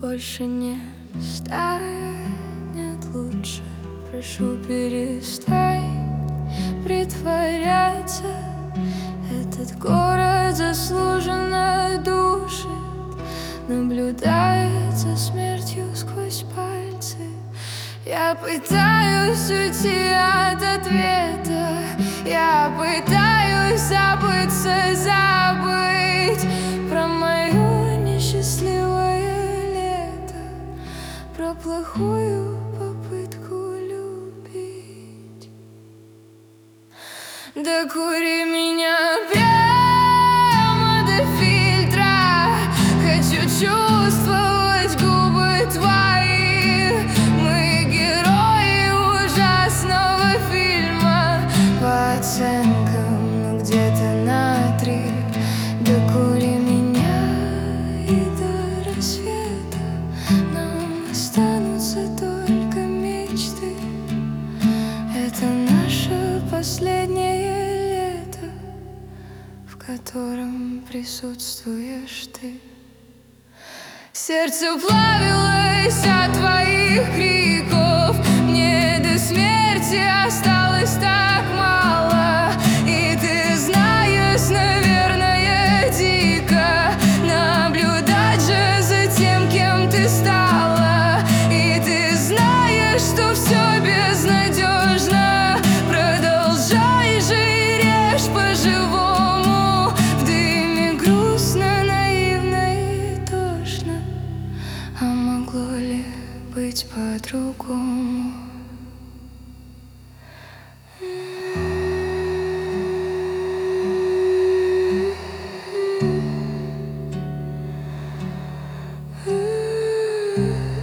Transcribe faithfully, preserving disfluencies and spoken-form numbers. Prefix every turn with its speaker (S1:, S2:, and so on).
S1: больше не станет лучше. Прошу, перестань притворяться. Этот город заслуженно душит, наблюдает за смертью сквозь пальцы. Я пытаюсь уйти от ответа, я пытаюсь забыться, забыть про мое несчастливое лето, про плохую попытку любить. Докури меня прямо до фильтра, хочу чувствовать губы твои. Мы герои ужасного фильма по оценкам, но где-то на три. Докури меня, и до рассвета нам останутся только мечты. Это наше последнее лето, в котором присутствуешь ты. Сердце плавилось от твоих криков, мне до смерти осталось так мало. И ты знаешь, наверное, дико наблюдать же за тем, кем ты стала. И ты знаешь, что все безнадежно, продолжай же и режь по-живому. В дыме грустно, наивно и тошно, а могло ли быть по-другому? Mm-hmm.